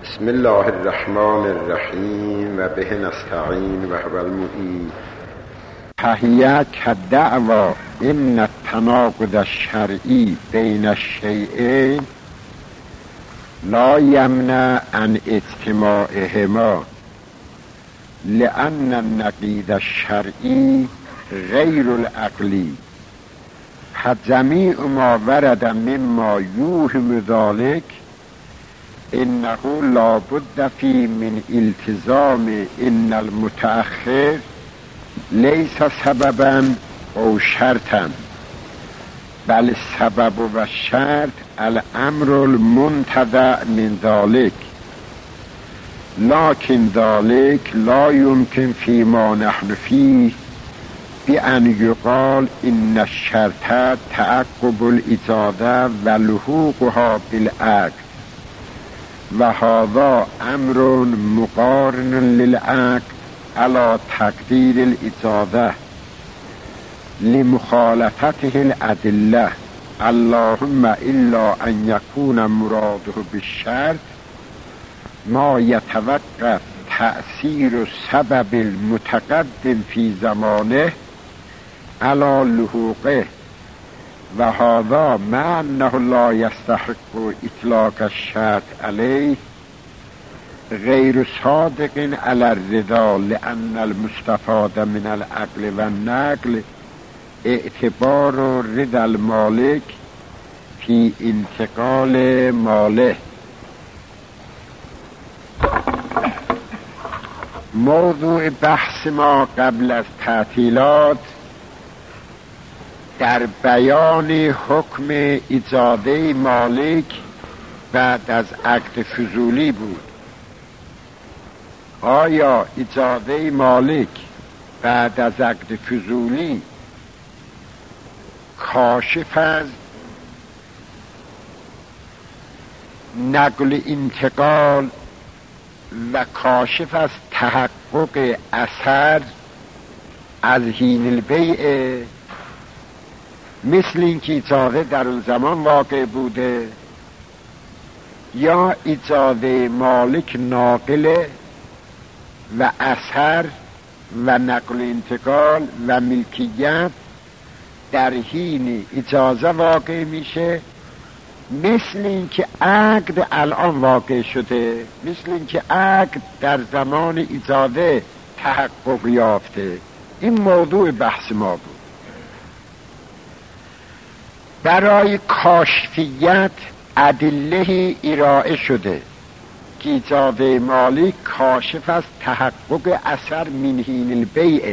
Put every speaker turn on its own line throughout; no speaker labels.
بسم الله الرحمن الرحیم و به نستعین و هو المعین.
فهی کالدعوی ان التناقض الشرعی بین الشیئین لا یمنع عن اجتماعهما لأن النقیض الشرعی غیر العقلی فجمیع ما ورد مما یوهم ذلك انه لا بد فی من التزام ان المتأخر لیس سببا او شرطا بل السبب و الشرط الامر المنتزع من ذلك لكن ذلك لا يمكن فيما نحن فيه بأن يقال إن الشرط تعقب الإجازة ولحوقها بالعقد وهذا أمر مقارن للعقد على تقدير الإجازة لمخالفته الأدلة اللهم إلا أن يكون مراده بالشرط ما يتوقف تأثير السبب المتقدم في زمانه على لحوقه وهذا مع أنه لا يستحق إطلاق الشرط عليه غير صادق على الرضا لأن المستفاد من العقل والنقل اعتبار رضا المالك في انتقال ماله. موضوع بحث ما قبل از تعطیلات در بیان حکم اجازه مالک بعد از عقد فضولی بود. آیا اجازه مالک بعد از عقد فضولی کاشف از نقل انتقال و کاشف از تحقق اثر از حین البیع مثل این که اجازه در اون زمان واقع بوده یا اجازه مالک ناقله و اثر و نقل انتقال و ملکیت در حین اجازه واقع میشه مثل این که عقد الان واقع شده، مثل این که عقد در زمان اجازه تحقق یافته. این موضوع بحث ما بود. برای کاشفیت ادله ارائه شده که اجازه مالک کاشف از تحقق اثر من حین البیع.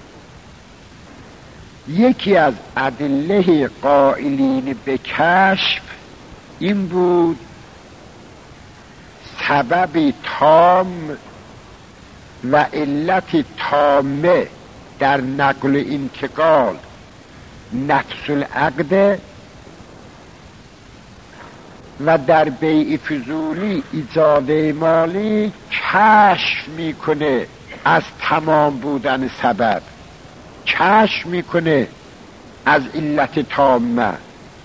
یکی از ادله قائلین به کشف این بود سبب تام و علت تامه در نقل انتقال نفس العقد و در بیع فضولی اجازه مالی کشف میکنه از تمام بودن سبب، کشف میکنه از علت تامه.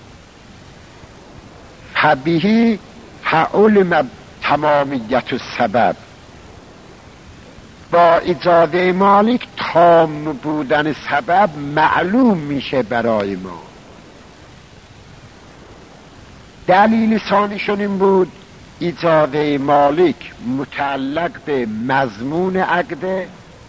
فبه علم تمامیت السبب. با اجازه مالک تام بودن سبب معلوم میشه برای ما. دلیل ثانیشون این بود اجازه مالک متعلق به مضمون عقد.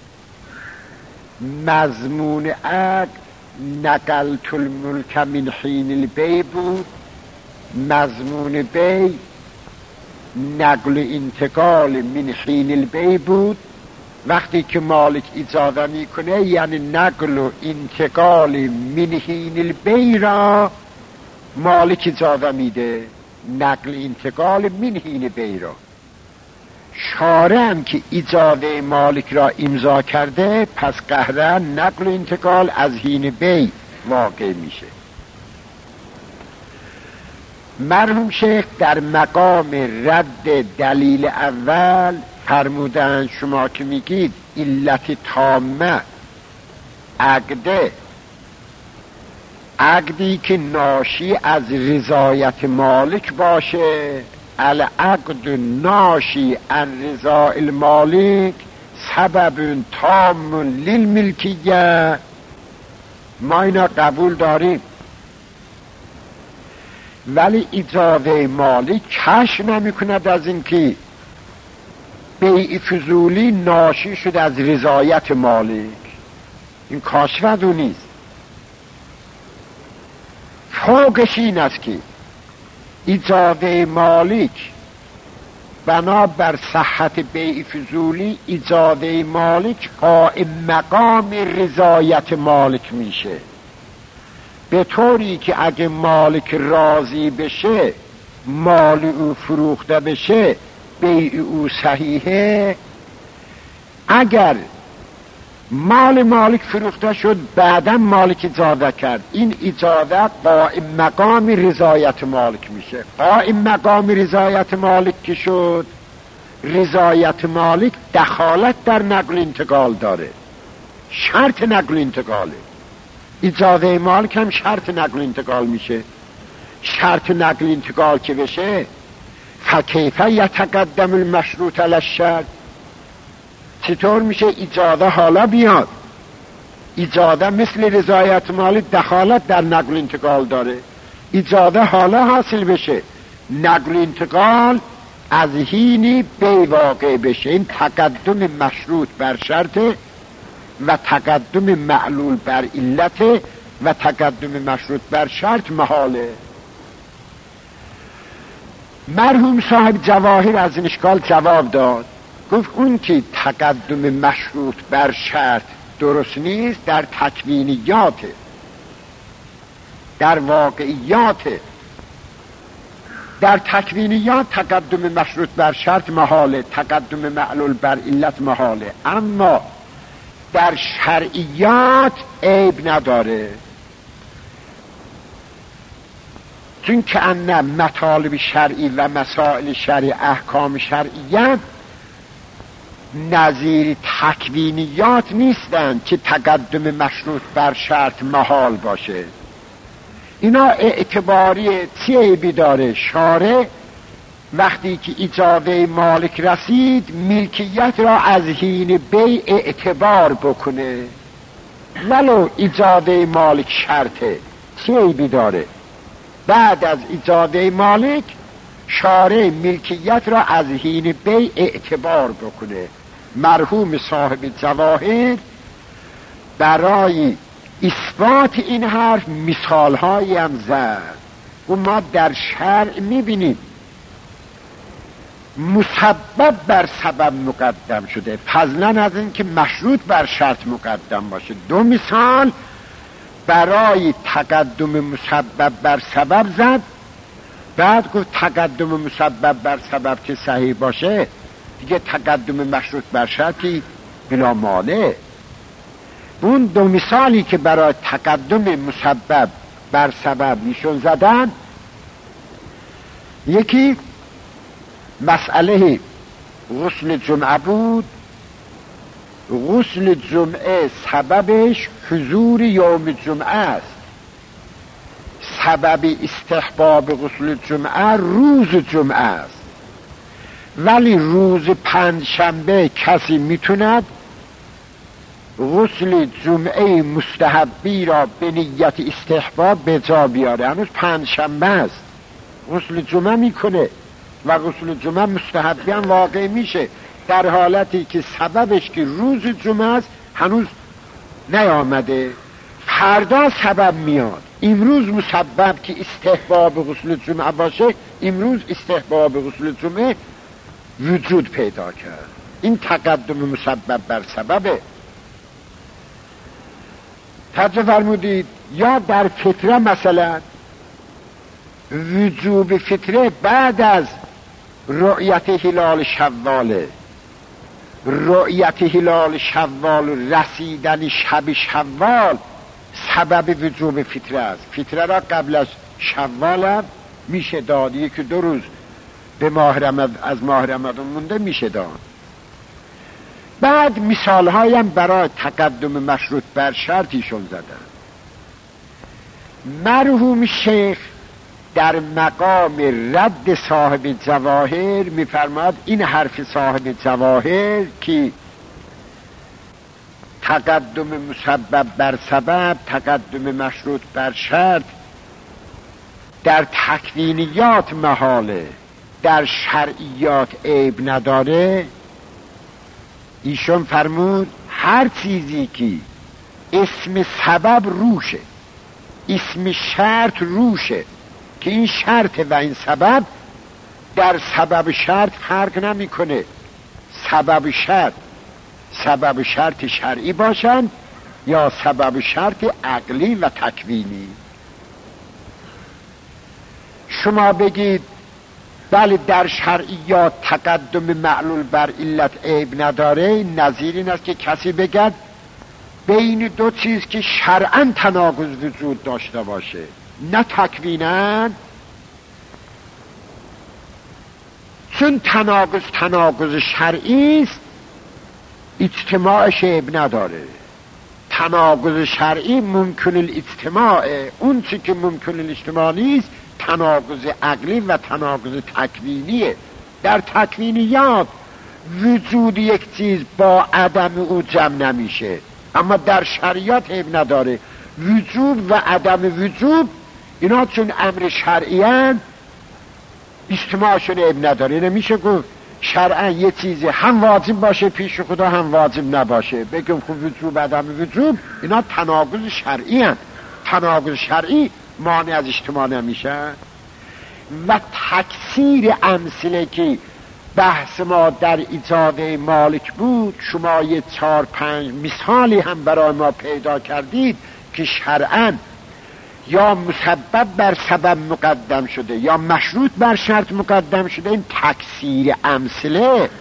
مضمون عقد نقلت الملک من حین البیع بود، مضمون بیع نقل انتقال من حین البیع بود. وقتی که مالک اجازه میکنه یعنی نقل و انتقال من حین البیع را مالک اجازه میده، نقل انتقال من حین بیع را. شارع هم که اجازه مالک را امضا کرده پس قهرا نقل و انتقال از حین بیع واقع میشه. مرحوم شیخ در مقام رد دلیل اول فرمودن شما که میگید علت تامه عقدی که ناشی از رضایت مالک باشه العقد ناشی عن رضا المالک سبب تام للملکیه، ما اینا قبول داریم، ولی اجازه مالک کشف نمی کند از این که بیع فضولی ناشی شد از رضایت مالک. این کاشف از اون نیست. فوقش این است که اجازه مالک بنابر صحت بیع فضولی، اجازه مالک قائم مقام رضایت مالک میشه، به طوری که اگه مالک راضی بشه، مال او فروخته بشه، بیع او صحیحه. اگر مال مالک فروخته شد، بعدا مالک اجازه کرد، این اجازه قائم مقام رضایت مالک میشه. قائم مقام رضایت مالک که شد، رضایت مالک دخالت در نقل انتقال داره، شرط نقل انتقاله. اجازه مالک هم شرط نقل انتقال میشه. شرط نقل انتقال که بشه، فکیف یتقدم المشروط علی الشرط، چطور میشه اجازه حالا بیاد؟ اجازه مثل رضایت مالک دخالت در نقل انتقال داره، اجازه حالا حاصل بشه، نقل انتقال از حینی بی واقع بشه. این تقدم مشروط بر شرط و تقدم معلول بر علت و تقدم مشروط بر شرط محاله. مرحوم صاحب جواهر از این اشکال جواب داد، گفت اون که تقدم مشروط بر شرط درست نیست، در تکوینیاته، در واقعیاته. در تکوینیات تقدم مشروط بر شرط محاله، تقدم معلول بر علت محاله، اما در شرعیات عیب نداره، چون که ان مطالب شرعی و مسائل شرعی، احکام شرعیت نظیر تکوینیات نیستند که تقدم مشروط بر شرط محال باشه. اینا اعتباری چی عیبی داره؟ شارع وقتی که اجازه مالک رسید، ملکیت را از حین بیع اعتبار بکنه، ولو اجازه مالک شرطه، چی عیبی داره؟ بعد از اجازه مالک شارع ملکیت را از حین بیع اعتبار بکنه. مرحوم صاحب جواهر برای اثبات این حرف مثال هایی هم زد و ما در شرع میبینیم مسبب بر سبب مقدم شده، فضلا از این که مشروط بر شرط مقدم باشه. دو مثال برای تقدم مسبب بر سبب زد، بعد گفت تقدم مسبب بر سبب که صحیح باشه دیگه تقدم مشروط بر شرطی بلا مانع. اون دو مثالی که برای تقدم مسبب بر سبب ایشون زدن، یکی مسئله غسل جمعه بود. غسل جمعه سببش حضور یوم جمعه است، سبب استحباب غسل جمعه روز جمعه است، ولی روز پنجشنبه کسی میتوند غسل جمعه مستحبی را به نیت استحباب به جا بیاره. هنوز پنجشنبه است، غسل جمعه میکنه و غسل جمعه مستحبی هم واقع میشه، در حالتی که سببش که روز جمعه است هنوز نیامده. فردا سبب میاد، امروز مسبب که استحباب غسل جمعه باشه، امروز استحباب غسل جمعه وجود پیدا کرد. این تقدم مسبب بر سببه. توجه فرمودید؟ یا در فطره مثلا وجوب فطره بعد از رؤیت هلال شواله، رؤیت هلال شوال، رسیدن شب شوال سبب وجوب فطره است. فطره را قبل از شوال هم میشه داد، یکی دو روز به از ماه رمضان مونده میشه داد. بعد مثال هایم برای تقدم مشروط بر شرطیشون زدن. مرحوم شیخ در مقام رد صاحب جواهر میفرماد این حرف صاحب جواهر که تقدم مسبب بر سبب، تقدم مشروط بر شرط در تکوینیات محاله، در شرعیات عیب نداره. ایشون فرمود هر چیزی که اسم سبب روشه، اسم شرط روشه، که این شرط و این سبب، در سبب شرط فرق نمیکنه. سبب شرط شرعی باشن یا سبب شرط عقلی و تکوینی. شما بگید بله در شرعیات تقدم معلول بر علت عیب نداره، نظیر این است که کسی بگد بین دو چیز که شرعاً تناقض وجود داشته باشه نه تکویناً، چون تناقض شرعی است اجتماعش عیب نداره. تناقض شرعی ممکن الاجتماع، اون چی که ممکن الاجتماع نیست تناقض عقلی و تناقض تکوینیه. در تکوینیات وجود یک چیز با عدم او جمع نمیشه، اما در شریعت عیب نداره. وجود و عدم وجود اینا چون امر شرعی هستند اجتماعشون عیب نداره. نمیشه گفت شرعا یه چیزی هم واجب باشه پیش خدا هم واجب نباشه، بگم خب وجود و عدم وجود اینا تناقض شرعی هستند. تناقض شرعی مانع از اجتماع نمیشه. و تکثیر امثله که بحث ما در ایجاد مالک بود، شما یه 4-5 مثالی هم برای ما پیدا کردید که شرعاً یا مسبب بر سبب مقدم شده یا مشروط بر شرط مقدم شده. این تکثیر امثله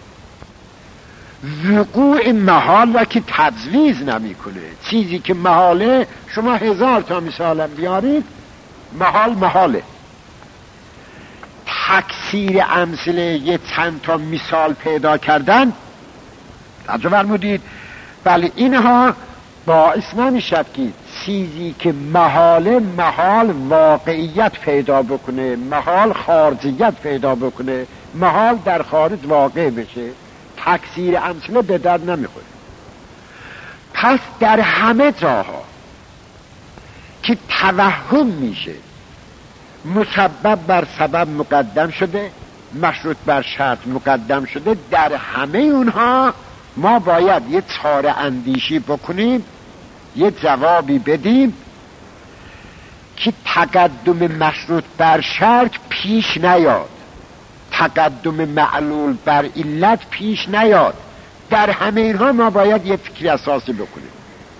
وقوع محال را که تجویز نمی کنه. چیزی که محاله شما 1000 تا مثالم بیارید محاله. تکثیر امثله یه چند تا مثال پیدا کردن توجه فرمودید، بله اینها باعث نمیشد که چیزی که محال واقعیت پیدا بکنه، محال خارجیت پیدا بکنه، محال در خارج واقع بشه. تکثیر امثله به درد نمیخوره. پس در همه جاها که توهم میشه مسبب بر سبب مقدم شده، مشروط بر شرط مقدم شده، در همه اونها ما باید یه چاره اندیشی بکنیم، یه جوابی بدیم که تقدم مشروط بر شرط پیش نیاد، تقدم معلول بر علت پیش نیاد. در همه اینها ما باید یه فکر اساسی بکنیم.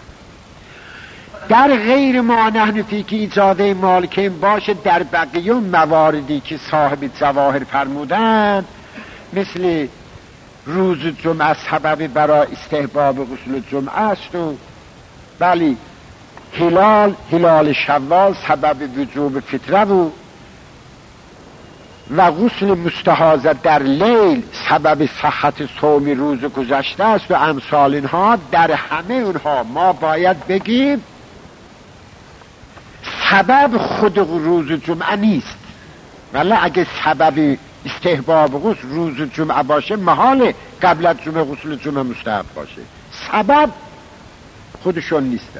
در غیر ما نحن فی که ایجاده مالکین باشه، در بقیه مواردی که صاحب جواهر فرمودن مثل روز جمعه سبب برای استحباب غسل جمعه است و بلی هلال شوال سبب وجوب فطره و غسل مستحاضه در لیل سبب صحت صوم روز گذشته است و امثال اینها. در همه اونها ما باید بگیم سبب خود روز جمعه نیست، ولی اگه سبب استحباب غسل روز جمعه باشه محاله قبل از جمعه غسل جمعه مستحب باشه. سبب خودشون نیستن،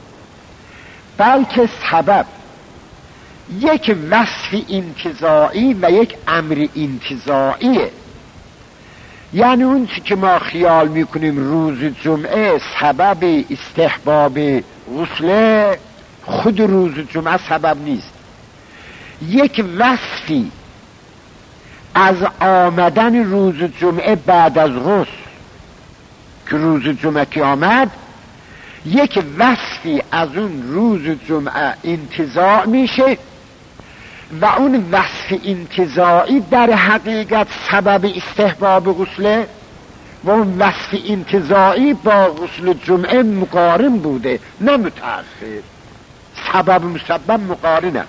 بلکه سبب یک وصف انتزاعی و یک امر انتزاعیه. یعنی اون چی که ما خیال میکنیم روز جمعه سبب استحباب غسل، خود روز جمعه سبب نیست. یک وصفی از آمدن روز جمعه بعد از غسل که روز جمعه که آمد، یک وصفی از اون روز جمعه انتزاع میشه و اون وصف انتزاعی در حقیقت سبب استحباب غسله و اون وصف انتزاعی با غسل جمعه مقارن بوده نه متأخر. سبب مسبب مقارنه.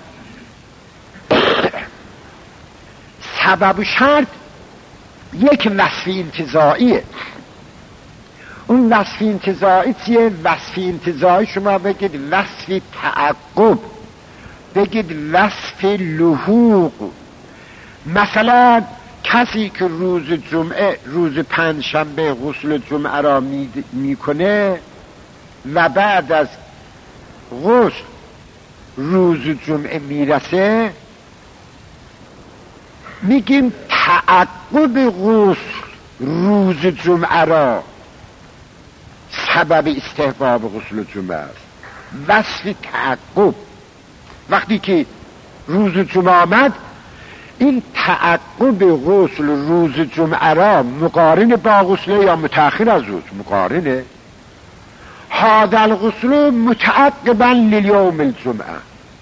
سبب شرط یک وصف انتزاعیه. اون وصف انتزاعی چیه؟ وصف انتزاعی شما بگید وصف تعقب، بگید وصف لحوق. مثلا کسی که روز جمعه، روز پنجشنبه غسل جمعه را میکنه و بعد از غسل روز جمعه میرسه، میگیم تعقب غسل روز جمعه را سبب استحباب غسل جمعه است. وصف تعقب، وقتی که روز جمعه آمد، این تعقب غسل روز جمعه را مقارن با غسل یا متأخر از روز مقارنه. هذا الغسل متعقبا لیوم الجمعه،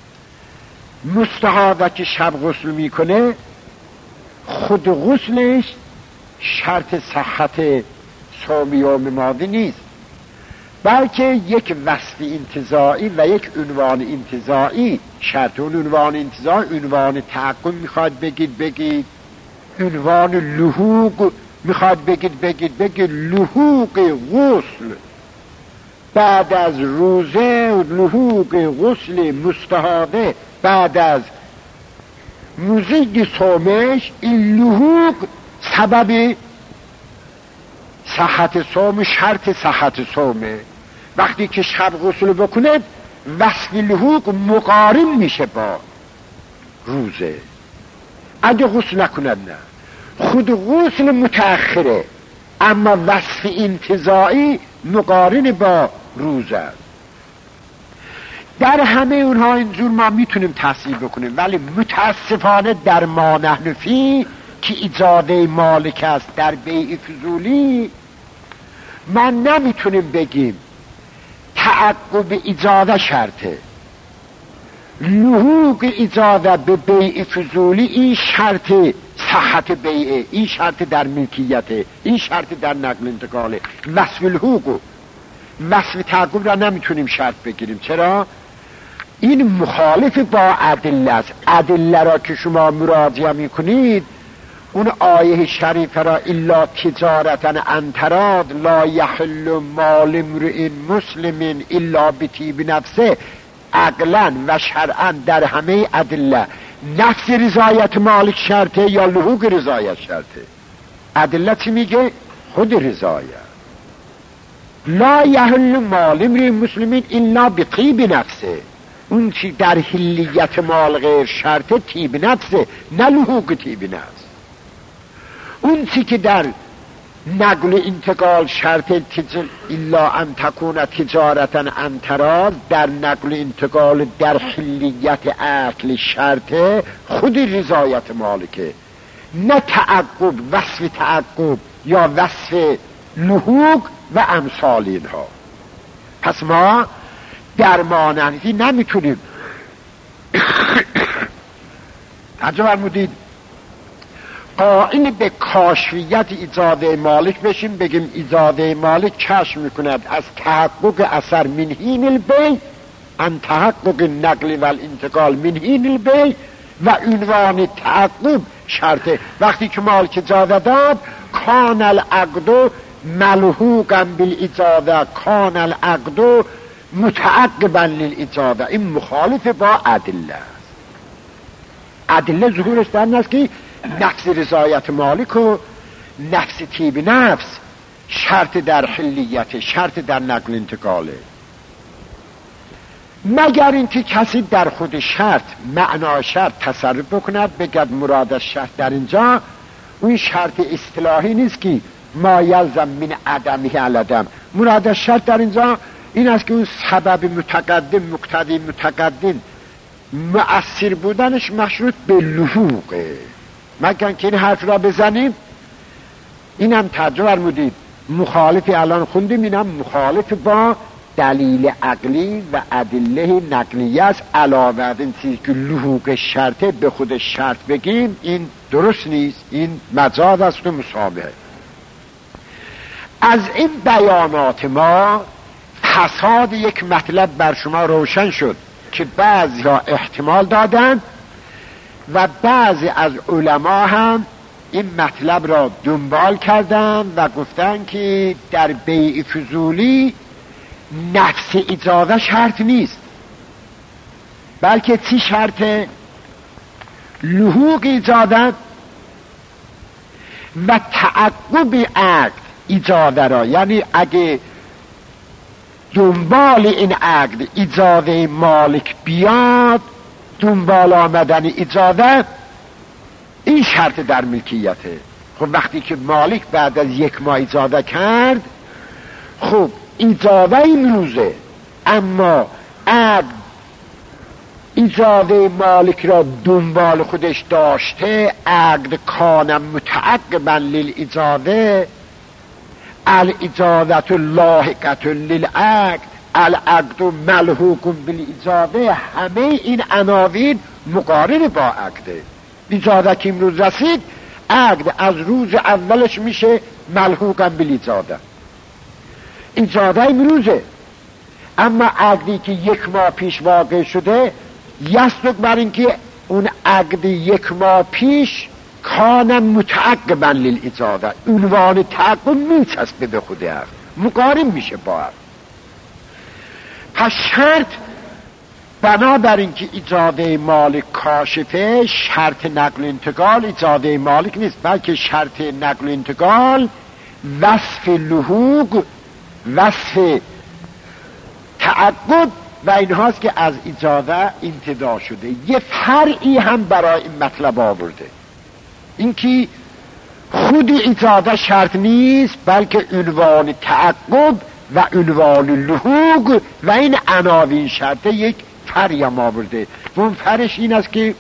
مستحاضه که شب غسل میکنه خود غسلش شرط صحت صوم یوم ماضی نیست، بلکه یک وصف انتزاعی و یک عنوان انتزاعی شرط. اون عنوان انتزاعی عنوان تعقب میخواد بگید عنوان لحوق میخواد بگید لحوق غسل بعد از روزه، لحوق غسل مستحاضه بعد از مزید صومش. این لحوق سبب صحت صوم، شرط صحت صومه. وقتی که شب غسل بکنه وصف لحوق مقارن میشه با روزه. اگه غسل نکند نه، خود غسل متأخره، اما وصف انتزاعی مقارن با روزه. در همه اونها اینجور ما میتونیم تحصیل بکنیم، ولی متاسفانه در ما نحن فی که اجازه مالک است در بیع فضولی، من نمیتونیم بگیم تعقب اجازه شرطه، لحوق اجازه به بیع فضولی این شرط صحت بیعه، این شرط در ملکیته، این شرط در نقل انتقاله. وصف لحوق و وصف تعقب را نمیتونیم شرط بگیریم. چرا؟ این مخالف با ادله است. ادله را که شما مراجعه میکنید، اون آیه شریفه را الا تجارتا عن تراض لا یحل مال امرئ مسلم الا بطیب نفسه، عقلا و شرعا در همه ادله نفس رضایت مالک شرطه یا لحوق رضایت شرطه؟ ادله چی میگه؟ خود رضایت. لا یحل مال امرئ مسلم الا بطیب نفسه، اون چی در حلیت مال غیر شرطه طیب نفسه، نه لحوق طیب نفس. اون چی که در نقل انتقال شرط الا ان تکون تجارتا عن تراض، در نقل انتقال در حلیت اکل شرطه خود رضایت مالکه، نه تعقب، وصف تعقب یا وصف لحوق و امثال اینها. پس ما در مانندی نمیتونیم توجه فرمودید قائل به کاشفیت اجازه مالک بشیم، بگیم اجازه مالک کشف میکند از تحقق اثر من حین البیع ان تحقق نقل و الانتقال من حین البیع، و عنوان تعقب شرطه. وقتی که مالک اجازه داد کان العقد ملحوقا بالاجازه، کان العقد متعقبا للاجازه. این مخالف با ادله است. ادله ظهورش در این است که نفس رضایت مالک و نفس طیب نفس شرط در حلیت، شرط در نقل انتقاله، مگر اینکه کسی در خود شرط معنا شرط تصرف بکند، بگد مراد از شرط در اینجا اون شرط اصطلاحی نیست که ما یلزم من عدمه العدم. مراد از شرط در اینجا این است که اون سبب متقدم، مقتضی متقدم مؤثر بودنش مشروط به لحوقه. مگر که این حرف را بزنیم، اینم ترجمه فرمودید مخالف، الان خوندیم، اینم مخالف با دلیل عقلی و ادله نقلیه است. علاوه بر این چیزی که لحوق شرطه به خود شرط بگیم، این درست نیست، این مجاز است و مشابهه. از این بیانات ما فساد یک مطلب بر شما روشن شد که بعضی ها احتمال دادن و بعضی از علما هم این مطلب را دنبال کردن و گفتن که در بیع فضولی نفس اجازه شرط نیست، بلکه چی شرطه؟ لحوق ایجادت و تعقب عقد ایجاده را. یعنی اگه دنبال این عقد ایجاده مالک بیاد، دنبال آمدن ایجاده، این شرط در ملکیته. خب وقتی که مالک بعد از 1 ماه ایجاده کرد، خب ایجاده امروزه، اما عقد ایجاده مالک را دنبال خودش داشته، عقد کان متعقبا للایجاده، الایجادة لاحقة للعقد، العقد ملحوق بالایجاده، همه این عناوین مقارن با عقده. ایجاده که امروز رسید، عقد از روز اولش میشه ملحوقا بالایجاده. ایجاده امروزه، اما عقدی که 1 ماه پیش واقع شده یصدق بر اینکه اون عقد 1 ماه پیش کان متعقبا للایجاده، عنوان تعقب میچسبه به خود عقد، مقارن میشه با عقد. پس شرط بنابر اینکه ایجاده مالک کاشفه، شرط نقل و انتقال ایجاده مالک نیست، بلکه شرط نقل و انتقال وصف لحوق، وصف تعقب و این هاست که از ایجاده امتدا شده. یه فرعی هم برای این مطلب آورده، اینکه خود ایجاده شرط نیست، بلکه عنوان تعقب و عنوان لحوق و این عناوین شرطه یک فرعی هم آورده. و اون فرعش این است که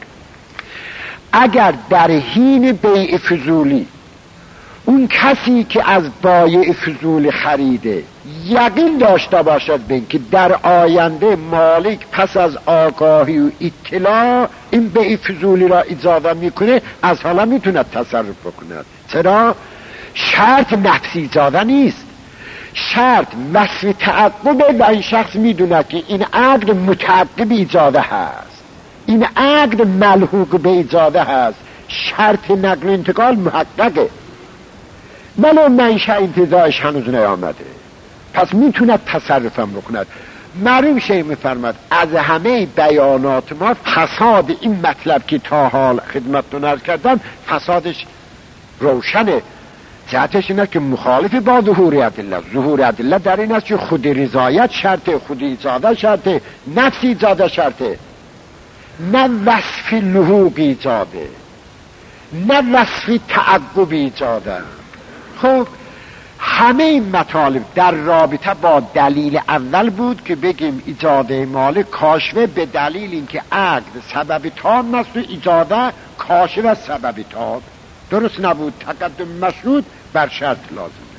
اگر در حین بیع فضولی اون کسی که از بایع فضول خریده یقین داشته باشد به اینکه در آینده مالک پس از آگاهی و اطلاع این بیع فضولی را اجازه میکنه، از حالا میتونه تصرف بکند. چرا؟ شرط نفسی ایجاده نیست، شرط وصف تعقبه و این شخص میدونه که این عقد متعقب ایجاده هست، این عقد ملحوق به ایجاده هست، شرط نقل و انتقال محققه، ولو منشأ انتزاعش هنوز نیامده، پس میتونه تصرفم بکند. معلوم شیء میفرماد از همه بیانات ما فساد این مطلب که تا حال خدمتتون عرض کردم فسادش روشنه. جهتش اینه که مخالف با ظهور ادله. ظهور ادله در این است که خود رضایت شرطه، خود ایجاده شرطه، نفس ایجاده شرطه، نه وصف لحوق ایجاده، نه وصف تعقب ایجاده. خب همه این مطالب در رابطه با دلیل اول بود که بگیم ایجاده مالک کاشفه به دلیل اینکه عقد سبب تام است و ایجاده کاشف از سبب تام. درست نبود، تقدم مشروط بر شرط لازمه.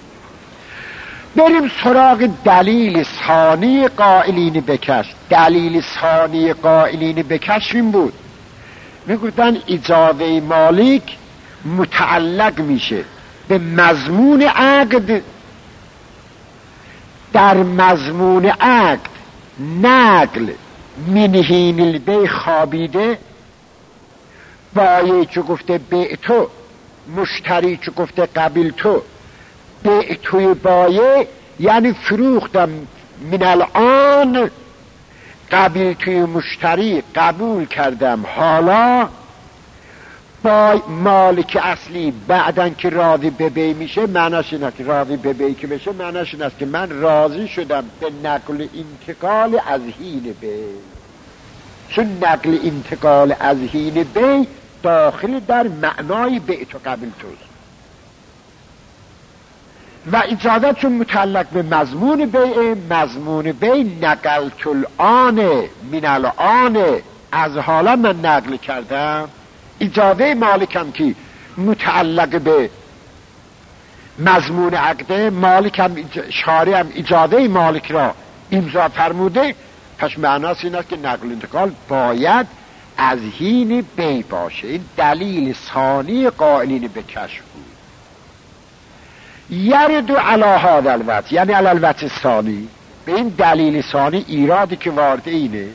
بریم سراغ دلیل ثانی قائلین بکش. دلیل ثانی قائلین بکش این بود، میگفتن ایجاده مالک متعلق میشه به مضمون عقد، در مضمون عقد نقل من حین البیع خوابیده، بایع چو گفته بیع تو، مشتری چو گفته قبیل تو، بیع توی بایع یعنی فروختم من الان، قبیل توی مشتری قبول کردم حالا. با مالک اصلی بعدن که راضی به بیع میشه معناش اینه که راضی به بیع که بشه معناش اینه که من راضی شدم به نقل انتقال از حین بیع، چون نقل انتقال از حین بیع داخل در معنای بیع تو قبل توست و اجازه چون متعلق به مضمون بیع، مضمون بیع نقلت الان من الان، از حالا من نقل کردم. اجازه مالکم که متعلق به مضمون عقده، مالکم شارعم اجازه مالک را امضا فرموده، پس معناش این است که نقل انتقال باید از حین بیع باشه. این دلیل ثانی قائلین به کشف بود. یرد علی هذا الوجه، یعنی علی الوجه ثانی، به این دلیل ثانی ایرادی که وارد اینه،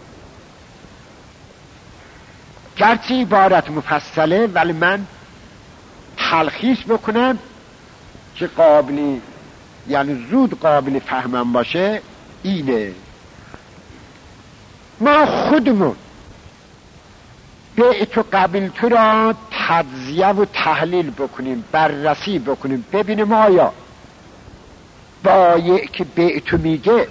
گرچه عبارت مفصله ولی من تلخیص بکنم که قابلی، یعنی زود قابل فهمم باشه. اینه ما خودمون بیعت و قبیلتو را تجزیه و تحلیل بکنیم، بررسی بکنیم، ببینیم آیا بایع که بیعتو میگه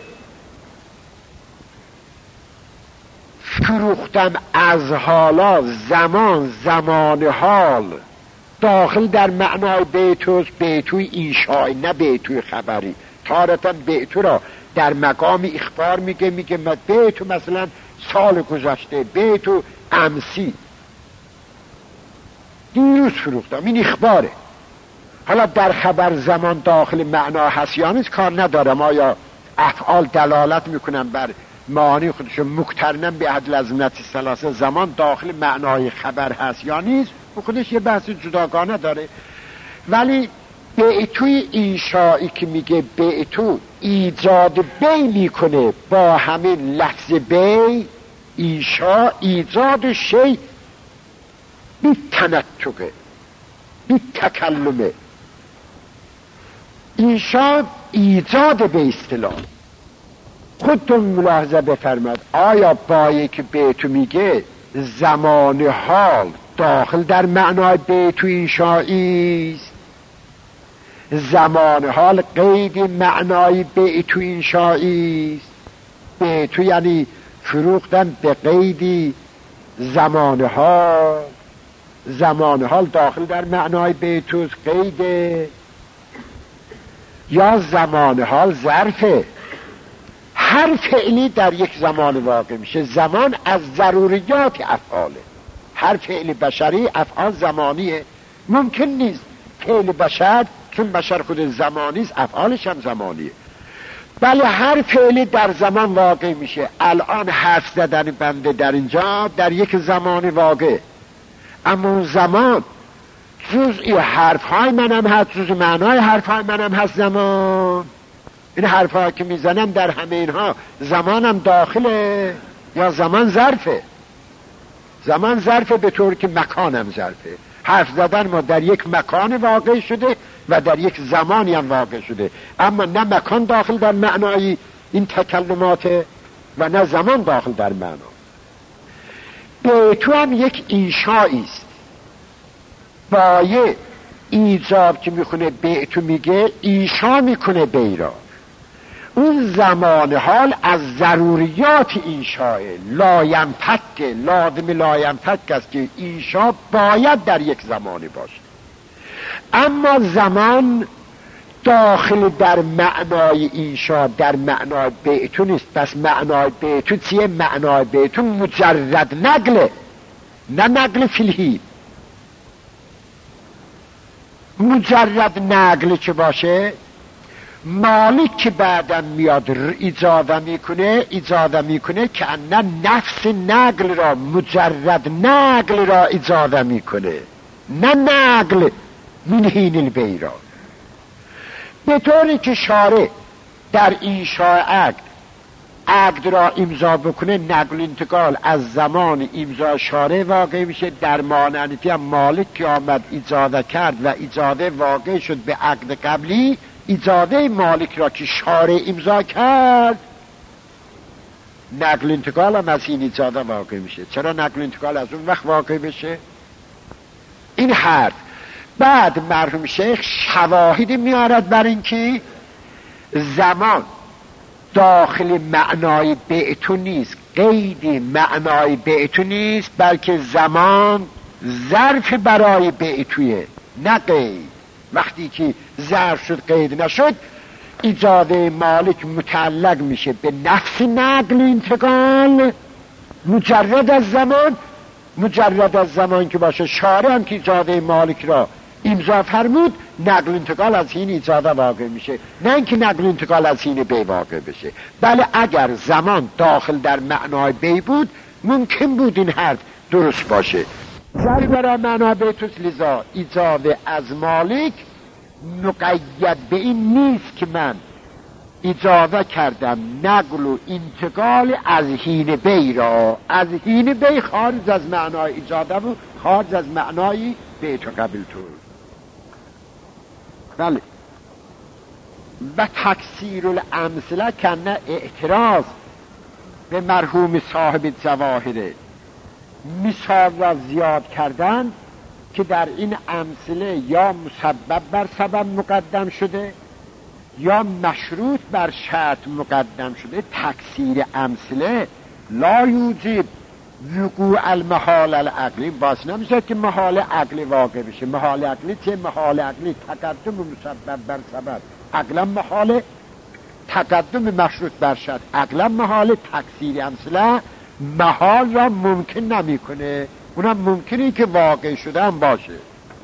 فروختم از حالا زمان حال داخل در معنای بیعتوست، بیعتوی انشایی نه بیعتوی خبری. تارتاً بیعتو را در مقام اخبار میگه بیعتو مثلا سال گذشته، بیعتو امسی، دیروز فروختم، این اخباره. حالا در خبر زمان داخل معنا هست یا نیست کار ندارم، آیا افعال دلالت میکنن بر معانی خودشون مقترنن به عدل لازمت ثلاثه، زمان داخل معنای خبر هست یا نیست، خودش یه بحث جداگانه داره. ولی بیعتوی انشایی که میگه بیعتو ایجاد بی میکنه با همین لفظ بی، انشا ایجاد شی بی تنطقه، بی تکلمه. انشا ایجاد به اصطلاح. خودتون ملاحظه بفرماد آیا بایی که بیعتو میگه زمان حال داخل در معنای بیعتو انشایی است؟ زمان حال قید معنای بیعتو انشایی است. بیعتو یعنی فروختن به قیدی زمان حال، زمان حال داخل در معنای بیعتو قیده، یا زمان حال ظرفه. هر فعلی در یک زمان واقع میشه. زمان از ضروریات افعاله. هر فعل بشری افعال زمانیه. ممکن نیست فعل بشر، چون بشر خود زمانیست، افعالش هم زمانیه. بله هر فعلی در زمان واقع میشه. الان حرف زدن بنده در اینجا در یک زمان واقع، اما اون زمان جزئی حرفهای منم هست، جز معنای حرفهای منم هست زمان. این حرفها که میزنم در همه اینها زمانم داخله یا زمان ظرفه؟ زمان ظرفه به طور که مکانم ظرفه. حرف زدن ما در یک مکان واقع شده و در یک زمانی هم واقع شده، اما نه مکان داخل در معنای این تکلمات و نه زمان داخل در معنا. بیعتو هم یک انشایی است. بایع ایجاب که میخونه بیعتو میگه انشا میکنه بی را. اون زمان حال از ضروریات انشاء لاینفک، لازم لاینفک است که انشا باید در یک زمانی باشه. اما زمان داخل در معنای انشا در معنای بیعتو نیست. پس معنای بیعتو چیه؟ معنای بیعتو مجرد نقله، نه نقل فیلهی. مجرد نقل چه باشه؟ مالک که بعداً میاد ایجاده میکنه که انه نفس نقل را، مجرد نقل را ایجاده میکنه، نه نقل من حین البیع را. به طوری که شارع در انشاء عقد را امضا بکنه، نقل انتقال از زمان امضا شارع واقع میشه. در مانعنتی هم مالک که آمد ایجاده کرد و ایجاده واقع شد به عقد قبلی، ایجاده مالک را که شارع امضا کرد، نقل انتقال هم از این ایجاده واقع میشه. چرا نقل انتقال از اون وقت واقع بشه؟ این حرف بعد مرحوم شیخ شواهدی میارد بر اینکه زمان داخل معنای بیعتو نیست، قید معنای بیعتو نیست، بلکه زمان ظرف برای بیعتویه، نه قید. وقتی که ظرف شد قید نشد، ایجاده مالک متعلق میشه به نفس نقل انتقال مجرد از زمان. مجرد از زمان که باشه، شارع هم که ایجاده مالک را امضا فرمود، نقل انتقال از این ایجاده واقع میشه، نه اینکه نقل انتقال از این بی واقع بشه. بله اگر زمان داخل در معنای بی بود، ممکن بود این حرف درست باشه. ظرف برای معنای بیتوس، لذا ایجاده از مالک مقید به این نیست که من ایجاده کردم نقل و انتقال از حین بی را. از حین بی خارج از معنای ایجاده و خارج از معنای بیت و قبیلتو. بله. و تکثیر الامثله کنه اعتراض به مرحوم صاحب جواهره مثال را زیاد کردن که در این امثله یا مسبب بر سبب مقدم شده یا مشروط بر شرط مقدم شده. تکثیر امثله لا یوجب وقوع المحال العقلی، باز نمیشه که محال عقلی واقع بشه. محال عقلی چه؟ محال عقلی تقدم مسبب بر سبب عقلا محال، تقدم مشروط بر شرط عقلا محال. تکثیر امثله محال را ممکن نمیکنه، اونم ممکنه که واقع شده هم باشه.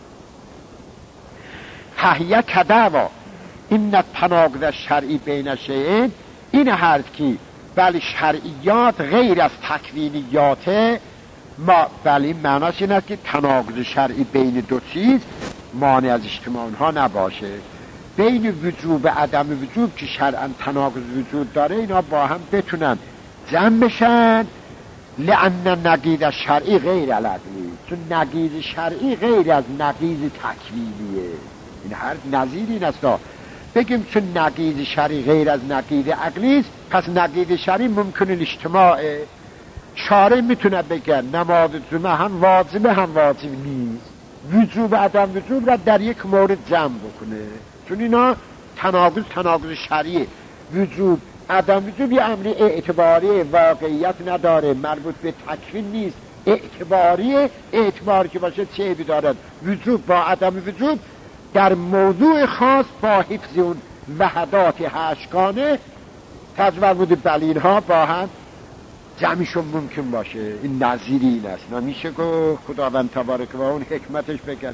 فهیه کدعوا این تناقض الشرعی بین شیئین، این هست که بلی شرعیات غیر از تکوینیات ما، بلی معناش این است که تناقض شرعی بین دو چیز مانع از اجتماع اونها نباشه. بین وجوب و عدم وجوب که شرعا تناقض وجود داره، اینا با هم بتونن جمع بشن. لأن نقیض شرعی غیر العقلی، چون نقیض شرعی غیر از نقیض تکوینیه. این هر نظیر این است. بگیم چون نقیض شرعی غیر از نقیض عقلی است، پس نقیض شرعی ممکنه اجتماعه. شارع میتونه بگه نماز جمعه هم واجبه هم واجب نیست، وجوب عدم وجوب را در یک مورد جمع بکنه، چون اینا تناقض شرعی. وجوب عدم وجوب یه امری اعتباری واقعیت نداره، مربوط به تکوین نیست، اعتباری که باشه چه عیبی دارد؟ وجوب با عدم وجوب در موضوع خاص با حفظ اون وحدات هشتگانه تجربه بوده، بلین ها با هم جمعشون ممکن باشه. این نظیری این است. نمیشه که خداوند تبارک و اون حکمتش بگن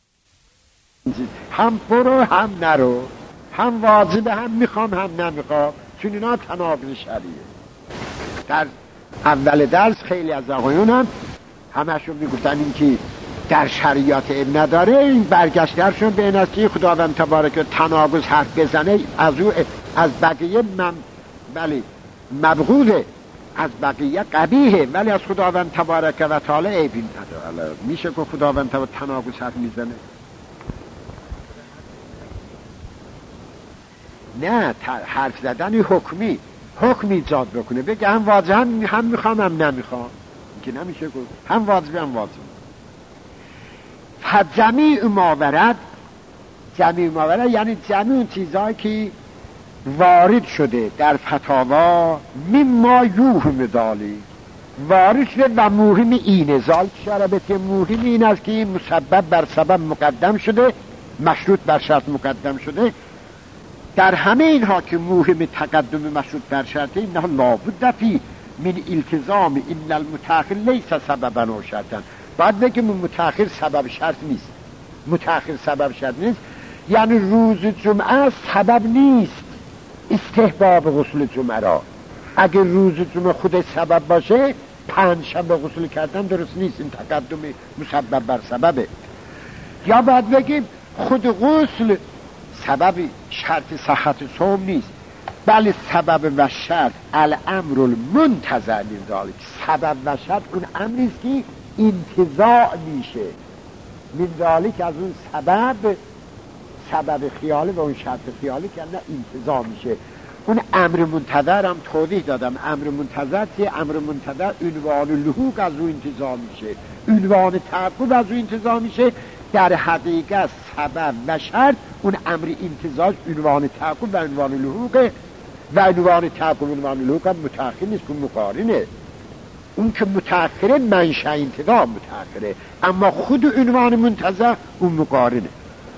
هم برو هم نرو، هم واجب هم میخوام هم نمیخوام، چون اینا تناقض شرعیه. در اول درس خیلی از آقایون هم همشون میگفتن این که در شریعت ابن نداره، این برگشترشون به این است که خداوند تبارک تناقض حرف بزنه از بقیه بله مبغوضه، از بقیه قبیحه، ولی از خداوند تبارک و تعالی عیبی نداره. میشه که خداوند تبارک تناقض حرف میزنه؟ نه، حرف زدن حکمی ایجاد بکنه، بگه هم واجب هم میخوام هم نمیخوام، که نمیشه گفت هم واجب هم واجب. جمیع ما ورد یعنی جمیع اون چیزهایی که وارد شده در فتاوا مما یوهم ذالک، وارد شده و موهم این ذالک شربته. موهم این است که این مسبب بر سبب مقدم شده، مشروط بر شرط مقدم شده. در همه اینها که موهم تقدم مشروط بر شرطه، اینها لابد فی من التزام ان المتأخر لیس سببا و شرطا. باید بگیم متأخر سبب شرط نیست، یعنی روز جمعه سبب نیست استحباب غسل جمعه را. اگر روز جمعه خود سبب باشه، پنجشنبه غسل کردن درست نیست، این تقدم مسبب بر سببه. یا باید بگیم خود غسل سبب شرط صحت صوم نیست، بله سبب و شرط الامر المنتظر من ذالک. سبب و شرط اون امریست که انتزاع میشه من ذالک، از اون سبب خیاله و اون شرط خیاله که نه انتزاع میشه. اون امر منتظر هم توضیح دادم. امر منتظر چیه؟ امر منتظر عنوان لحوق از اون انتزاع میشه، عنوان تعقب از اون انتزاع میشه. در حقیقت سبب و شرط اون امر انتزاع عنوان تعقب و عنوان لحوقه، و عنوان تعقب و عنوان لحوق هم متأخر نیست که مقارنه. اون که متأخره منشأ انتزاع متأخره، اما خود عنوان منتظر اون مقارنه.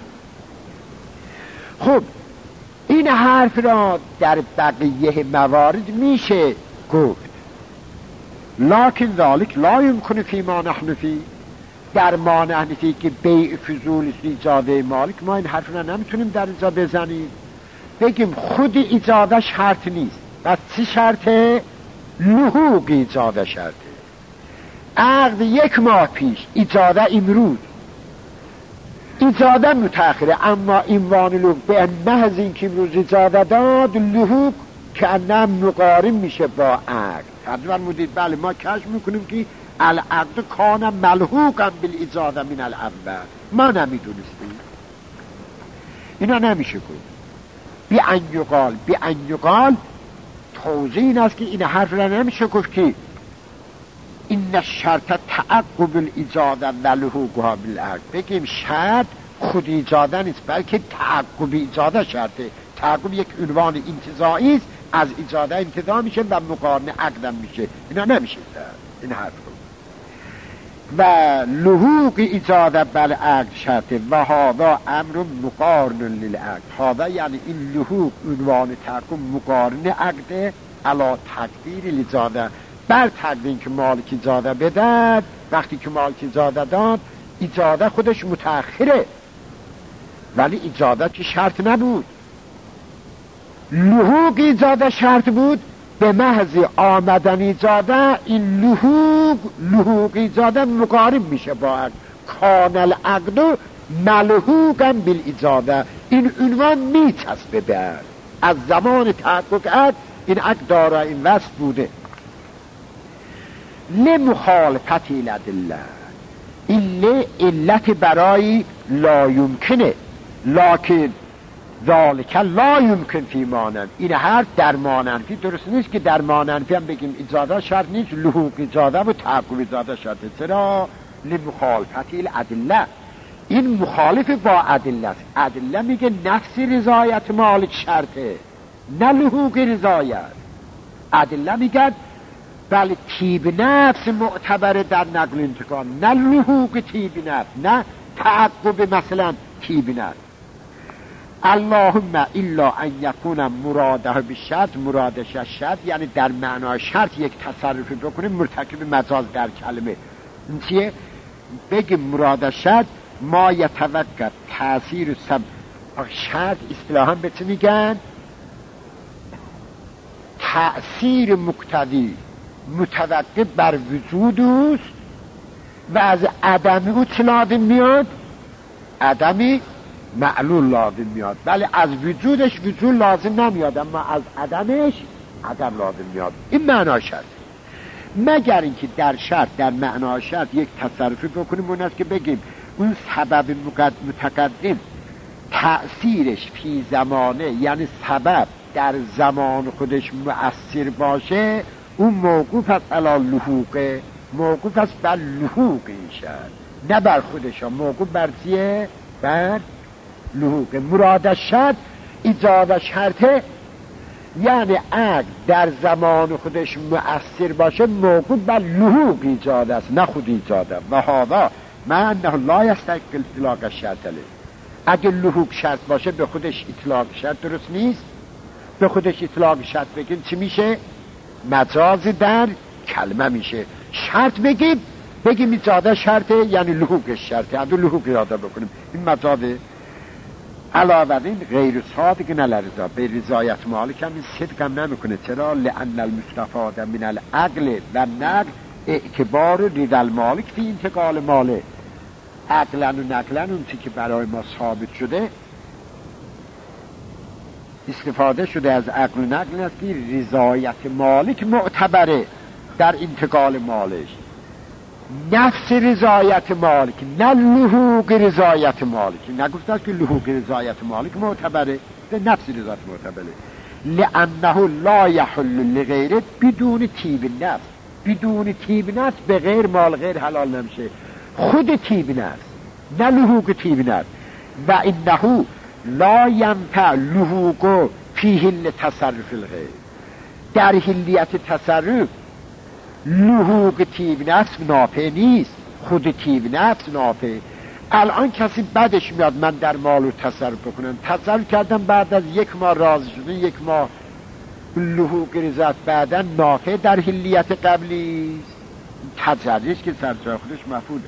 خب این حرف را در بقیه موارد میشه گفت، لکن ذالک لا یمکن فی ما نحن فی، در ما نحن فی که بیع فضول ایجاده مالک، ما این حرف را نمیتونیم در اینجا بزنیم. بگیم خود ایجاده شرط نیست، بس چی شرطه؟ لحوق ایجاده شرطه. عقد 1 ماه پیش، ایجاده امروز، ایجاده متأخره، اما عنوان لحوق به محض اینکه امروز ایجاده داد، لحوق که انه مقارن میشه با عقد. حضور مدید بله ما کشف میکنیم که العقد کان ملحوقا بالایجاده من الاول، ما نمیدونستیم. اینا نمیشه گفت. بی ان یقال توضیح این است که این حرف را نمیشه گفت که این شرط تعقب الایجاد و لحوقها بالعقد. بگیم شرط خود ایجاده نیست بلکه تعقب ایجاده شرطه. تعقب یک عنوان انتزاعی است، از ایجاده انتزاع میشه و مقارن عقدم میشه. اینا نمیشه این حرف رو. و لحوق ایجاده بالعقد شرطه و هذا امر مقارن للعقد. هذا یعنی این لحوق عنوان تعقب مقارن عقده علی تقدیر ایجاده، بر تقدیر که مالک ایجاده بدد. وقتی که مالک ایجاده داد ایجاده خودش متأخره ولی ایجاده که شرط نبود. لحوق ایجاده شرط بود، به محض آمدن ایجاده این لحوق ایجاده مقارب میشه با عقد. کان العقد ملحوقا بالایجاده، این عنوان میچسبه به عقد. از زمان تحقق عقد این عقد دارای این وصف بوده. لمخالفت الادله، این علت برای لا یمکنه، لکن ذالک لا یمکن فی مانن. این حرف در ماننفی درست نیست که در ماننفی هم بگیم ایجاده شرط نیست، لحوق ایجاده و تعقب ایجاده شرطه. چرا؟ لمخالفت الادله، این مخالف با ادله است. ادله میگه نفس رضایت مالک شرطه نه لحوق رضایت. ادله میگه بله طیب نفس معتبره در نقل انتقال، نه لحوق طیب نفس، نه تعقب مثلا طیب نفس. اللهم الا ان یکون مراده بالشرط، مرادش شرط یعنی در معنای شرط یک تصرفی بکنه مرتکب مجاز در کلمه. این چیه؟ بگیم مرادش شرط ما یتوقف تأثیر سب شرط. اصطلاحا به چه میگن؟ تأثیر مقتضی متوقف بر وجود است و از عدم او چه لازم میاد؟ عدمی معلول لازم میاد. بله از وجودش وجود لازم نمیاد اما از عدمش عدم لازم میاد. این معنای شرط. مگر اینکه در شرط در معنای شرط یک تصرفی بکنیم اون است که بگیم اون سبب متقدم تأثیرش فی زمانه، یعنی سبب در زمان خودش مؤثر باشه، اون موقوف است علی لحوقه، موقوف است بر لحوق این شرط نه بر خودش. موقوف بر چیه؟ بر لحوق. مراد شرط ایجاد شرطه یعنی عقد در زمان خودش مؤثر باشه موقوف بر لحوق ایجاد است نه خود ایجاده. و هذا معنی لا یستقل اطلاق الشرط له. اگه لحوق شرط باشه به خودش اطلاق شرط درست نیست. به خودش اطلاق شرط بگیم چی میشه؟ مجاز در کلمه میشه. شرط بگیم ایجاده شرطه یعنی لحوقش شرطه، از لحوق یاده بکنیم این مجازه. علاوه این غیر صادق نلرزا، به رضایت مالک هم این صدق هم نمیکنه. چرا؟ لأن المستفاد من العقل و نقل اعتبار رضا المالک فی انتقال ماله. عقلا و نقلا اون چی که برای ما ثابت شده استفاده شده از عقل و نقل است که رضایت مالک معتبره در انتقال مالش. نفس رضایت مالک نه لحوق رضایت مالک. نگفته است که لحوق رضایت مالک معتبره، به نفس رضایت معتبره. لانه لا یحل لغیره بدون طیب نفس. بدون طیب نفس به غیر مال غیر حلال نمیشه. خود طیب نفس نه لحوق طیب نفس. و انه لا ینفع لحوق فی حل تصرف الغیر. در حلیت تصرف لحوق طیب نفس نافع نیست، خود طیب نفس نافع. الان کسی بدش میاد من در مالو تصرف بکنم، تصرف کردم بعد از یک ماه راضی شدن، یک ماه لحوق رضایت بعدن نافع در حلیت قبلی تجریش که سرجای خودش مفعوله.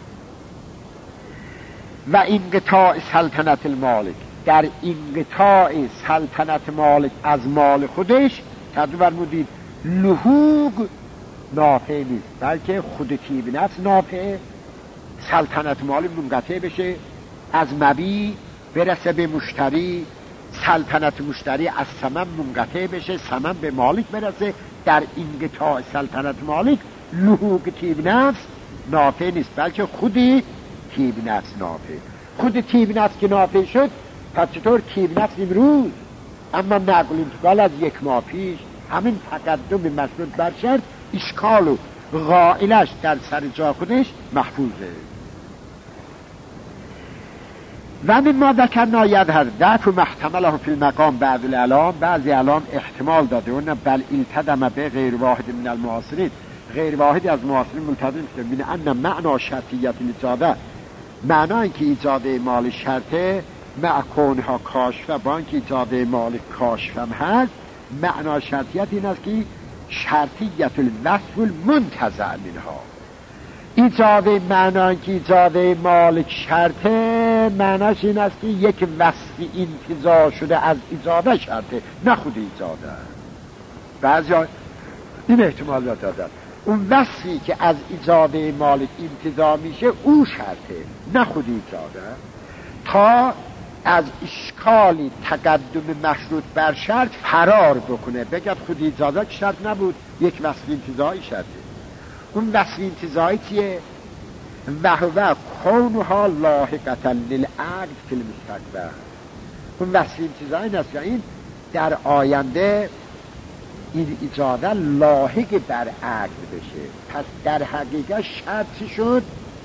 و انقطاع سلطنت المالک، در انقطاع سلطنت مالک از مال خودش تدو برمودید لحوق نافع نیست بلکه خود طیب نفس نافع. سلطنت مالی منقطع بشه از مبیع برسه به مشتری، سلطنت مشتری از ثمن منقطع بشه ثمن به مالک برسه. در انقطاع سلطنت مالک لحوق طیب نفس نافع نیست بلکه خودی طیب نفس نافع. خود طیب نفس که نافع شد پس چطور طیب نفس امروز اما نقل انتقال از یک ماه پیش همین تقدم مشروط بر شرط اشکال و غائلش در سر جا خودش محفوظه. و مما ذکرنا یظهر ضعف محتمله فی المقام بعض الاعلام، بعضی اعلام احتمال داده اون بل التدم به غیر واحد من المعاصرین، غیر واحدی از معاصرین ملتزم شده من ان معنا شرطیت الاجازه، معنای که ایجاده مال شرطه مع کونها کاشفه، با اینکه ایجاده مال کاشفه هست، معنا شرطیت این است که شرطیت الوصف المنتزع منها، ایجاده معنای که ایجاده مالک شرطه معناش این است که یک وصفی انتزاع شده از ایجاده شرطه، نه خود ایجاده. بعضی این احتمال را دادن اون وصفی که از ایجاده مالک انتزاع میشه او شرطه، نه خود ایجاده، تا از اشکالی تقدم مشروط بر شرط فرار بکنه، بگد خود ایجاده که شرط نبود، یک وصف انتزاعی شرطه. اون وصف انتزاعی چیه؟ وهو کونها لاحقة للعقد فی المستقبل. اون وصف انتزاعی نست این در آینده این ایجاده لاحق بر عقد بشه، پس در حقیقت شرطی شد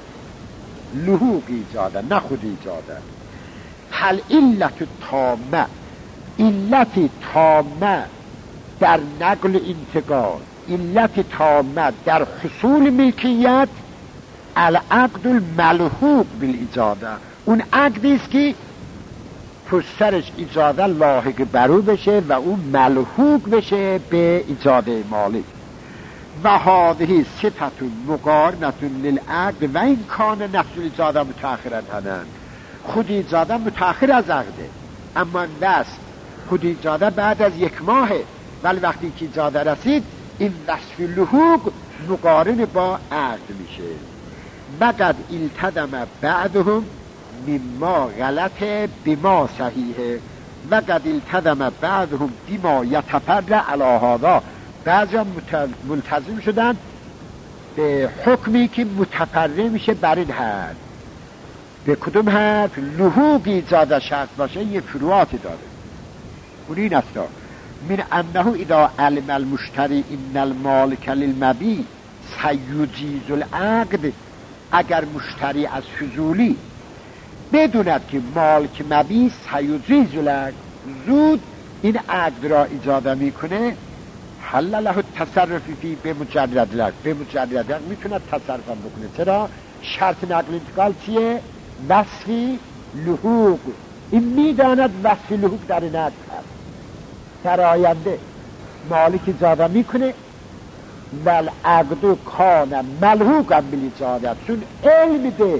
لحوق ایجاده، نه خود ایجاده. هل علت تامه، علت تامه در نقل انتقال، علت تامه در حصول ملکیت العقد الملحوق بالایجاده، اون عقدی است که پشترش ایجاده لاحق برو بشه و اون ملحوق بشه به ایجاده مالک. و هذه صفت مقارنة للعقد و این کان نفس ایجاده متأخرا هنن، خود ایجاده متأخر از عقده، اما دست خود ایجاده بعد از 1 ماهه، ولی وقتی که ایجاده رسید این وصف لحوق مقارن با عقد میشه. وقد التدم بعدهم مما غلطه بما صحیحه وقد التدم بعدهم بما یتفرع علی هذا، بعضی ملتزم شدن به حکمی که متفرع میشه بر این حد. به کدوم حد؟ لحوق ایجاد شرط باشه یه فروعاتی داره، اون این است من انه اذا علم المشتری ان المالک للمبیع سیجیز العقد، اگر مشتری از فضولی بدوند که مالک مبیع سیجیز العقد زود این عقد را ایجاد میکنه، حل له التصرف فی به مجرد العقد، به مجرد العقد میتونه تصرف بکنه. چرا؟ شرط نقل انتقال چیه؟ وصفی لحوق، این میداند وصف لحوق در این عقد هست، در آینده مالک ایجاد میکنه ول عقد کان ملحوقا بالیجاده، چون علم به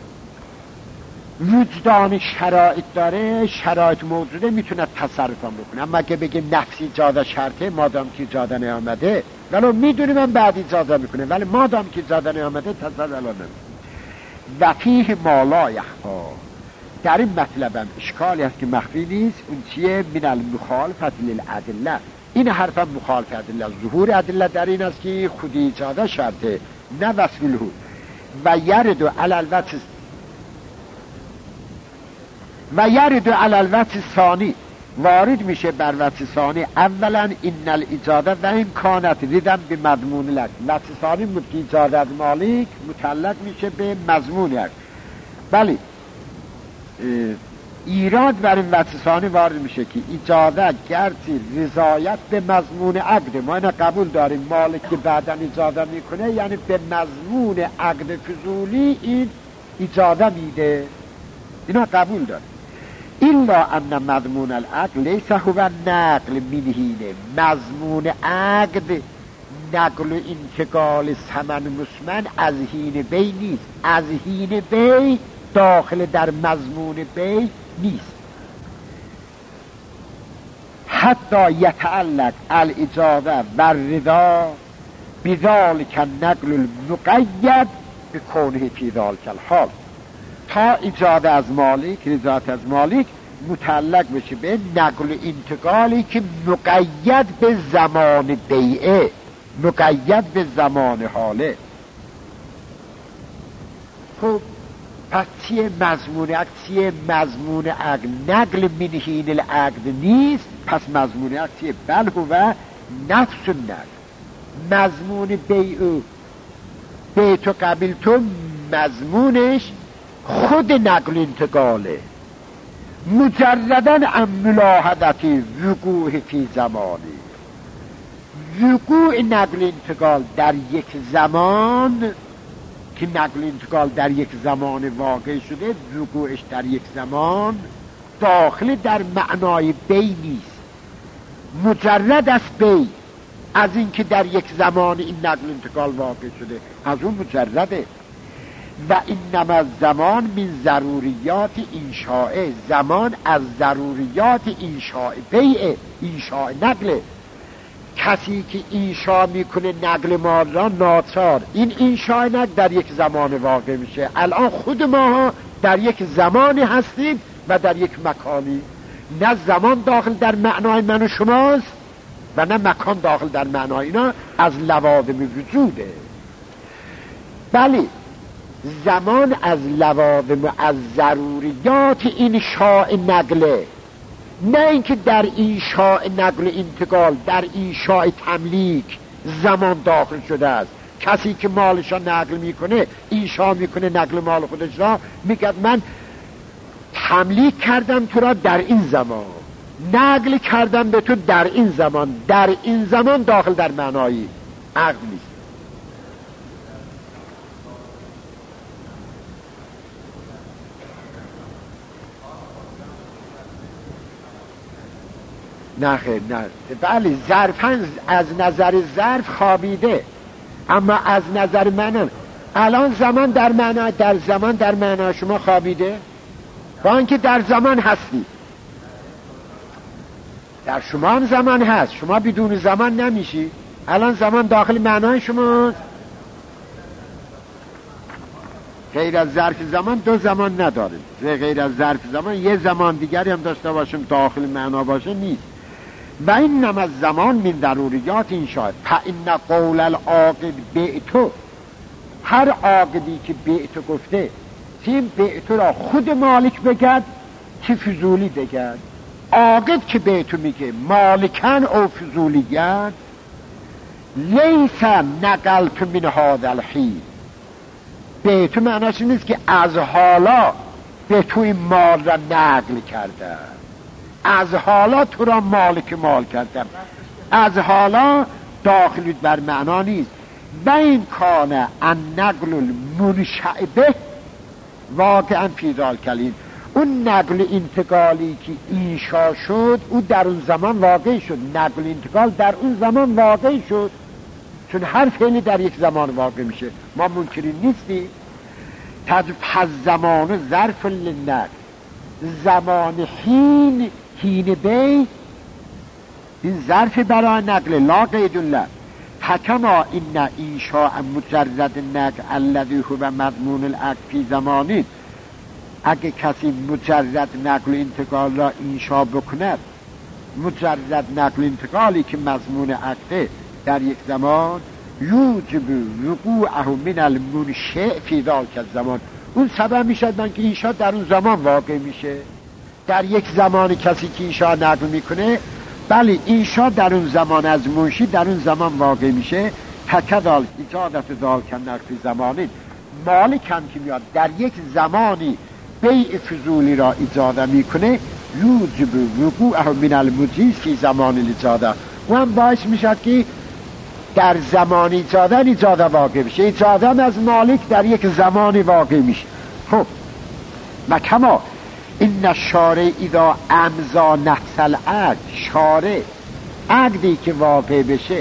وجدان شرایط داره، شرایط موجوده میتونه تصرف هم بکنه. اما اگه بگه نفس ایجاده شرطه مادام که ایجاده نیامده، ولو میدونیم من بعد ایجاده میکنه ولی مادام که ایجاده نیامده تصرف الان نمیکنه. و فیه ما لا یخفا، در این مطلب هم اشکالی هست که مخفی نیست، اون چیه؟ من المخالفت للادله، این حرف هم مخالف ادله، ظهور ادله در این است که خود ایجاده شرطه نه وصف لحوق. و یرد علی الوجه ثانی، وارد میشه بر وجه ثانی. اولا این الایجاده و این کانت ریدن به مضمون لک، وجه ثانی بود که ایجاده از مالک متعلق میشه به مضمون یک، بله ایراد بر این وجه ثانی وارد میشه که ایجاده گرچه رضایت به مضمون عقد، ما اینا قبول داریم، مالک که بعداً ایجاده میکنه یعنی به مضمون عقد فضولی این ایجاده میده، اینا قبول داریم. الا ان مضمون العقد لیس هو نقل منهینه، مضمون عقد نقل و انتقال ثمن مسمن از هین بی نیست، از هین بی داخل در مضمون بی نیست. حتی یتعلق الاجازه و الرضا بذالک النقل المقید بکونه فی ذالک الحال، تا ایجاد از مالک، رضایت از مالک متعلق بشه به نقل و انتقالی که مقید به زمان بیعه، مقید به زمان حاله. خب پس چیه مضمون عقد؟ چیه مضمون عقد؟ نقل منهین العقد نیست، پس مضمون عقد چیه؟ بل هو نفس النقل. مضمون بیع و قبیل تو مضمونش خود نقل انتقاله، مجردن عن ملاحظت وقوع فی زمانی. وقوع نقل انتقال در یک زمان که نقل انتقال در یک زمان واقع شده، وقوعش در یک زمان داخل در معنای بی نیست، مجرد از بی، از اینکه در یک زمان این نقل انتقال واقع شده از اون مجرده. و اینما زمان من ضروریات انشاء، زمان از ضروریات انشاء بیع، انشاء نقله. کسی که انشاء میکنه نقل مال را ناچار، این انشاء نقل در یک زمان واقع میشه. الان خود ما در یک زمانی هستیم و در یک مکانی، نه زمان داخل در معنای من و شماست و نه مکان داخل در معنای اینا، از لوازم وجوده. بله، زمان از لوازم و از ضروریات انشاء نقله، نه اینکه در انشاء نقل انتقال، در انشاء تملیک زمان داخل شده است. کسی که مالش را نقل میکنه، انشاء میکنه نقل مال خودش را، میگه من تملیک کردم تو را در این زمان، نقل کردم به تو در این زمان. در این زمان داخل در معنای عقل نیست. نه خیر، نه. بله، ظرفاً از نظر ظرف خوابیده، اما از نظر من الان زمان در معنی، در زمان در معنی شما خوابیده، با اینکه در زمان هستی. در شما هم زمان هست، شما بدون زمان نمیشی. الان زمان داخل معنای شما، غیر از ظرف زمان دو زمان نداره. غیر از ظرف زمان یه زمان دیگری هم داشته باشیم داخل معنا باشه نیست. و اینما الزمان من ضروریات انشاء. فإن قول العاقد بعت، هر عاقدی که بعت گفته، تیم بعت را خود مالک بگد که فضولی بگد. عاقد که بعت میگه مالکن او فضولیت، لیس نقلت من هذا الحین. بعت معناش نیست که از حالا به تو این مال را نقل کرده، از حالا تو را مالک مال کردم. از حالا داخل بر معنا نیست. و این کانه ان نقل المنشأ به واقعا فی ذلک کلیم، اون نقل انتقالی که انشا شد او در اون زمان واقع شد. نقل انتقال در اون زمان واقع شد، چون هر فعلی در یک زمان واقع میشه، ما منکرین نیستیم. پس زمان ظرف للنقل، زمان حین بی، این ظرف برای نقل لا قید له. فکما این انشاء مجرد نقل الذی هو مضمون العقد فی زمانی، اگه کسی مجرد نقل انتقال را انشاء بکند، مجرد نقل انتقالی که مضمون عقده در یک زمان، یوجب وقوعه من المنشأ فی ذلک الزمان، اون سبب میشد من که انشاء در اون زمان واقع میشه. در یک زمان کسی که انشاء نقل میکنه، بله انشاء در اون زمان از منشی در اون زمان واقع میشه. تکدال ایجادت ذالک نقل فی زمانین، مالک هم که میاد در یک زمانی بیع فضولی را ایجاد میکنه، یوجب وقوعه من المجیز فی زمان الاجاده، و هم باعث میشد که در زمان ایجاده واقع میشه. ایجاده از مالک در یک زمانی واقع میشه. خب و کما این شارع اذا امضا نحس العقد، شارع عقدی که واقع بشه،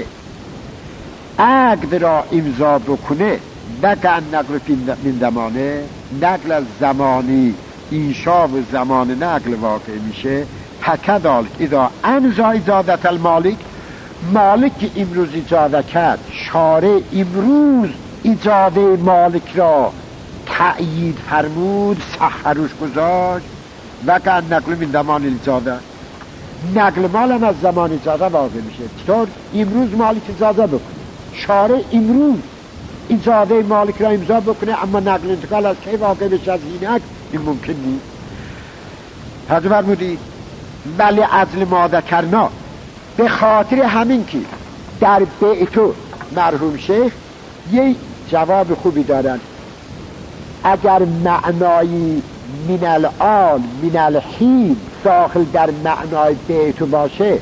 عقد را امضا بکنه، بقع نقل من زمانه، نقل از زمانی انشاء و زمان نقل واقع میشه. فکذالک اذا امضا اجازت المالک، مالک که امروز اجازه کرد، شارع امروز اجازه مالک را تأیید فرمود، سحروش گذاشت، وقع نقل من زمان اجازه، نقل مال هم از زمان اجازه واقع میشه. چطور؟ امروز مالک اجازه بکنه، شارع امروز اجازه مالک را امضا بکنه، اما نقل انتقال از کی واقع بشه؟ از اینک این ممکن نیست. حضرت فرمودی ولی عدل ما ذکرنا، به خاطر همین که در بیتو مرحوم شیخ یه جواب خوبی دارن، اگر معنای من الآن من الحین داخل در معنای بیتو باشه،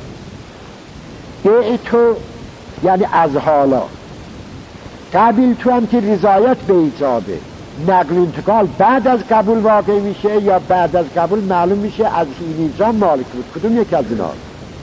بیتو یعنی از حالا، قبیل تو هم که رضایت به ایجابه، نقل انتقال بعد از قبول واقع میشه یا بعد از قبول معلوم میشه از این ایجاب مالک بود، کدوم یک از اینا؟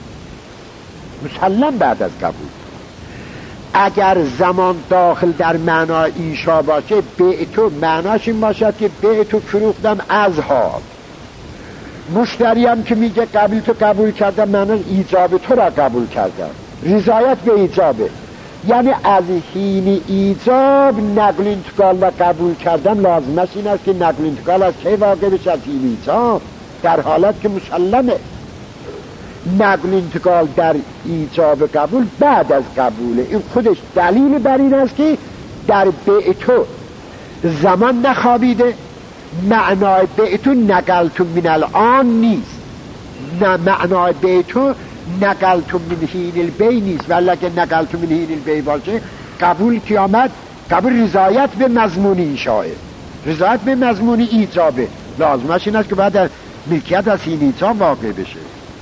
مسلم بعد از قبول. اگر زمان داخل در معنای ایشا باشه، بیتو معناش این باشد که بیتو فروختم از حال، مشتری هم که میگه قبیل تو قبول کردم معناش ایجاب تو را قبول کردم، رضایت به ایجابه، یعنی از حین ایجاب نقل انتقال و قبول کردن لازمش این است که نقل انتقال از کی واقع بشه؟ از حین ایجاب، در حالت که مسلمه. نقل انتقال در ایجاب قبول بعد از قبوله. این خودش دلیل بر این است که در بیتو زمان نخوابیده، معنای بیتو نقلتم من الان نیست، نه معنای بیتو نقلتم من حین البی نیست، ولی اگه نقلتم من حین البی باشه قبول که آمد، قبول رضایت به مضمون ایشاه، رضایت به مضمون ایجابه، لازمش این است که بعد ملکیت از حین ایجاب واقع بشه.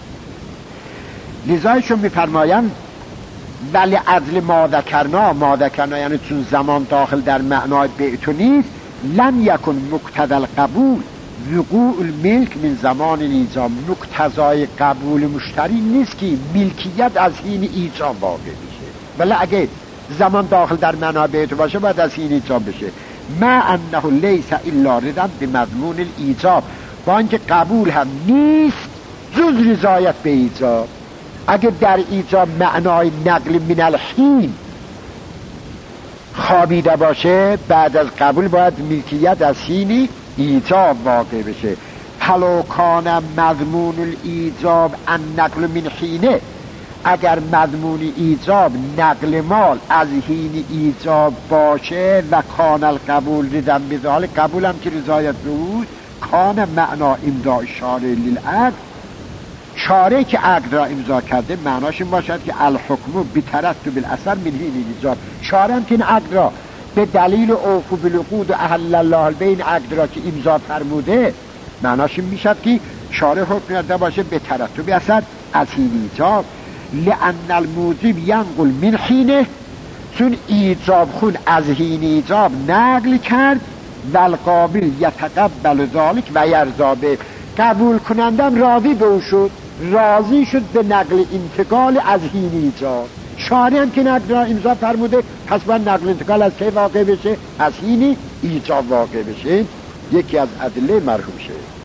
لذایشون میفرماین ولی عدل ما ذکرنا یعنی چون زمان داخل در معنای بیتو نیست، لم یکن مقتضی القبول وقوع الملک من زمان ایجاب، مقتضای قبول مشتری نیست که ملکیت از حین ایجاب واقع بشه، ولی اگه زمان داخل در معنای بیتو باشه باید از حین ایجاب بشه. ما انه لیس الا رضا بمضمون الایجاب، با اینکه قبول هم نیست جز رضایت به ایجاب. اگه در ایجاب معنای نقل من الحین خوابیده باشه، بعد از قبول باید ملکیت از حین ایجاب واقع بشه. فلو کان مضمون الایجاب ان نقل من حینه، اگر مضمون ایجاب نقل مال از حین ایجاب باشه و کان القبول رضا بذلک، قبول هم که رضایت بود، کان معنا امضاء شارع للعقد، شارعی که عقد را امضا کرده معناش این باشد که الحکم بترتب الاثر من حین ایجاب، شارع هم که این عقد را به دلیل اوفوا بالعقود و احل الله البیع عقد را که امضا فرموده، معناش این میشد که شارع حکم کرده باشه به ترتب اثر از حین ایجاب. لأن الموجب ینقل من حینه، چون ایجاب خون از حین ایجاب نقل کرد، و القابل یتقبل ذلک و یرضا به، قبول کنندم راضی به او شد، راضی شد به نقل انتقال از حین ایجاب، شارع هم که نقل را امضا فرموده، پس باید نقل انتقال از کی واقع بشه؟ از حین ایجاب واقع بشه. یکی از ادله مرحوم شه.